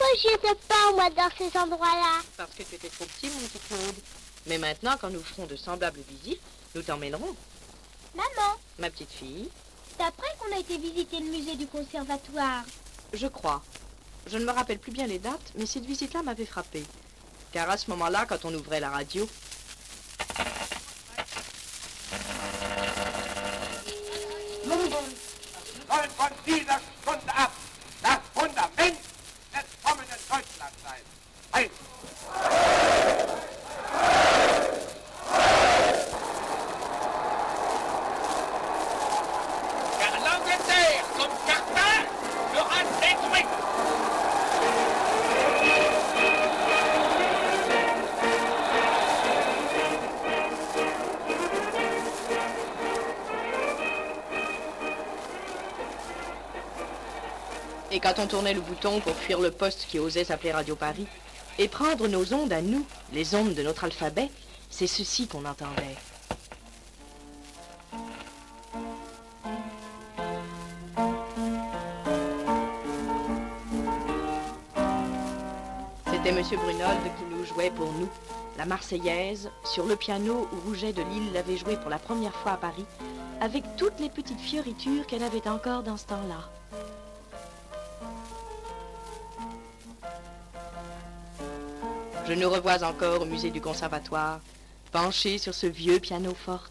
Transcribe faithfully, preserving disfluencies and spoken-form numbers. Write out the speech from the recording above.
j'y étais pas, moi, dans ces endroits-là? Parce que tu étais trop petit, mon petit Claude. Mais maintenant, quand nous ferons de semblables visites, nous t'emmènerons. Maman, Ma petite fille, c'est après qu'on a été visiter le musée du conservatoire. je crois. Je ne me rappelle plus bien les dates, mais cette visite-là m'avait frappée. Car à ce moment-là, quand on ouvrait la radio... Nun soll von dieser Stunde ab das Fundament des kommenden Deutschlands sein. Halt! Car l'Angleterre, comme Carthage, sera détruite. Et quand on tournait le bouton pour fuir le poste qui osait s'appeler Radio Paris, et prendre nos ondes à nous, les ondes de notre alphabet, c'est ceci qu'on entendait. C'était Monsieur Brunold qui nous jouait pour nous la Marseillaise sur le piano où Rouget de Lille l'avait joué pour la première fois à Paris, avec toutes les petites fioritures qu'elle avait encore dans ce temps-là. Je nous revois encore au musée du Conservatoire, penchés sur ce vieux piano forte,